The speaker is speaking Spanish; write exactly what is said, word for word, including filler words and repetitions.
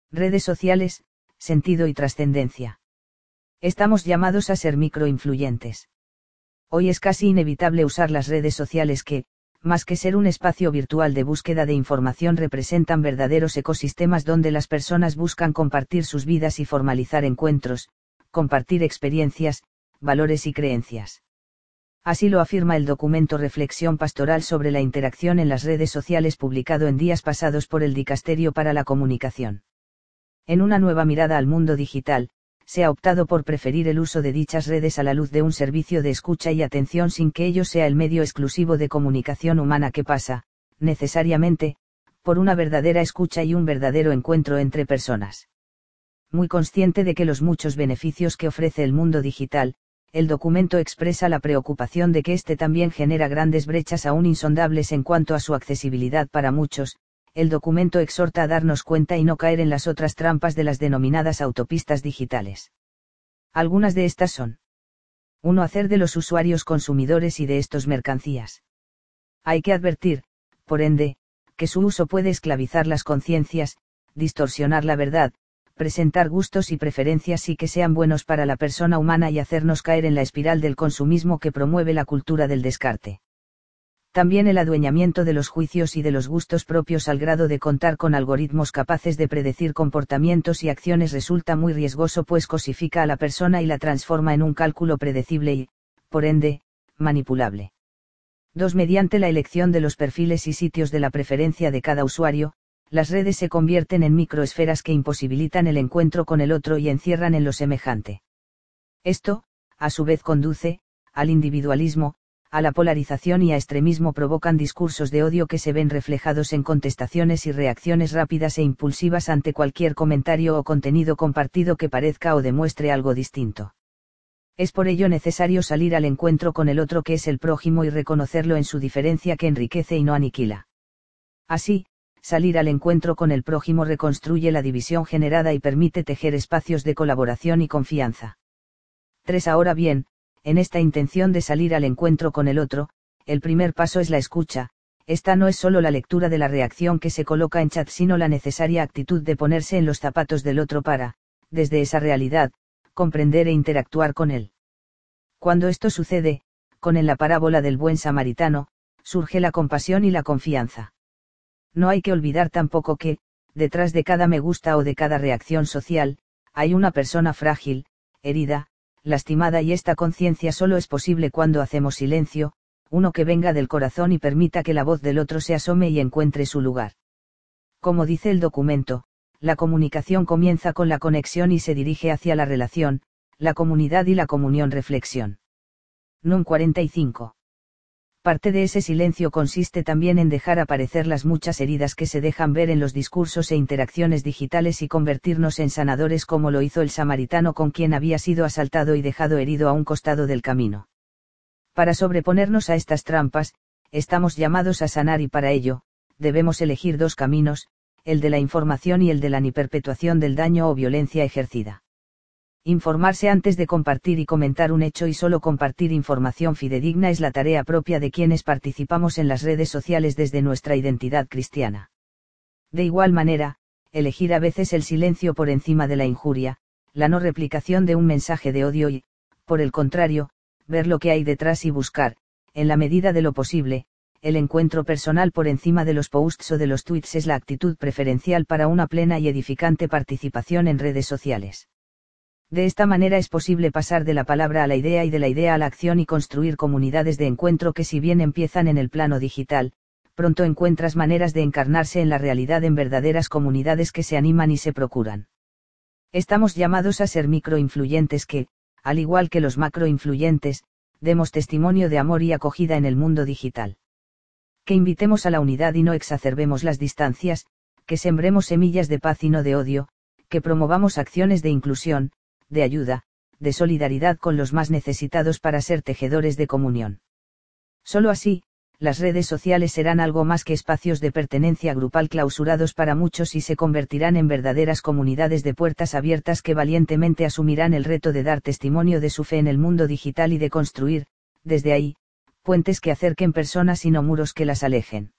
Redes sociales, sentido y trascendencia. Estamos llamados a ser microinfluyentes. Hoy es casi inevitable usar las redes sociales que, más que ser un espacio virtual de búsqueda de información, representan verdaderos ecosistemas donde las personas buscan compartir sus vidas y formalizar encuentros, compartir experiencias, valores y creencias. Así lo afirma el documento Reflexión Pastoral sobre la interacción en las redes sociales, publicado en días pasados por el Dicasterio para la Comunicación. En una nueva mirada al mundo digital, se ha optado por preferir el uso de dichas redes a la luz de un servicio de escucha y atención, sin que ello sea el medio exclusivo de comunicación humana que pasa, necesariamente, por una verdadera escucha y un verdadero encuentro entre personas. Muy consciente de que los muchos beneficios que ofrece el mundo digital, el documento expresa la preocupación de que este también genera grandes brechas aún insondables en cuanto a su accesibilidad para muchos. El documento exhorta a darnos cuenta y no caer en las otras trampas de las denominadas autopistas digitales. Algunas de estas son: uno Hacer de los usuarios consumidores y de estos mercancías. Hay que advertir, por ende, que su uso puede esclavizar las conciencias, distorsionar la verdad, presentar gustos y preferencias sí que sean buenos para la persona humana y hacernos caer en la espiral del consumismo que promueve la cultura del descarte. También el adueñamiento de los juicios y de los gustos propios al grado de contar con algoritmos capaces de predecir comportamientos y acciones resulta muy riesgoso, pues cosifica a la persona y la transforma en un cálculo predecible y, por ende, manipulable. dos Mediante la elección de los perfiles y sitios de la preferencia de cada usuario, las redes se convierten en microesferas que imposibilitan el encuentro con el otro y encierran en lo semejante. Esto, a su vez, conduce al individualismo, a la polarización y a extremismo, provocan discursos de odio que se ven reflejados en contestaciones y reacciones rápidas e impulsivas ante cualquier comentario o contenido compartido que parezca o demuestre algo distinto. Es por ello necesario salir al encuentro con el otro, que es el prójimo, y reconocerlo en su diferencia, que enriquece y no aniquila. Así, salir al encuentro con el prójimo reconstruye la división generada y permite tejer espacios de colaboración y confianza. tres Ahora bien, en esta intención de salir al encuentro con el otro, el primer paso es la escucha. Esta no es solo la lectura de la reacción que se coloca en chat, sino la necesaria actitud de ponerse en los zapatos del otro para, desde esa realidad, comprender e interactuar con él. Cuando esto sucede, con en la parábola del buen samaritano, surge la compasión y la confianza. No hay que olvidar tampoco que, detrás de cada me gusta o de cada reacción social, hay una persona frágil, herida, lastimada, y esta conciencia solo es posible cuando hacemos silencio, uno que venga del corazón y permita que la voz del otro se asome y encuentre su lugar. Como dice el documento, la comunicación comienza con la conexión y se dirige hacia la relación, la comunidad y la comunión. Reflexión. Número cuarenta y cinco. Parte de ese silencio consiste también en dejar aparecer las muchas heridas que se dejan ver en los discursos e interacciones digitales y convertirnos en sanadores, como lo hizo el samaritano con quien había sido asaltado y dejado herido a un costado del camino. Para sobreponernos a estas trampas, estamos llamados a sanar, y para ello, debemos elegir dos caminos, el de la información y el de la ni perpetuación del daño o violencia ejercida. Informarse antes de compartir y comentar un hecho, y solo compartir información fidedigna, es la tarea propia de quienes participamos en las redes sociales desde nuestra identidad cristiana. De igual manera, elegir a veces el silencio por encima de la injuria, la no replicación de un mensaje de odio y, por el contrario, ver lo que hay detrás y buscar, en la medida de lo posible, el encuentro personal por encima de los posts o de los tweets, es la actitud preferencial para una plena y edificante participación en redes sociales. De esta manera es posible pasar de la palabra a la idea y de la idea a la acción y construir comunidades de encuentro que, si bien empiezan en el plano digital, pronto encuentras maneras de encarnarse en la realidad en verdaderas comunidades que se animan y se procuran. Estamos llamados a ser microinfluyentes que, al igual que los macroinfluyentes, demos testimonio de amor y acogida en el mundo digital. Que invitemos a la unidad y no exacerbemos las distancias, que sembremos semillas de paz y no de odio, que promovamos acciones de inclusión, de ayuda, de solidaridad con los más necesitados para ser tejedores de comunión. Solo así, las redes sociales serán algo más que espacios de pertenencia grupal clausurados para muchos, y se convertirán en verdaderas comunidades de puertas abiertas que valientemente asumirán el reto de dar testimonio de su fe en el mundo digital y de construir, desde ahí, puentes que acerquen personas y no muros que las alejen.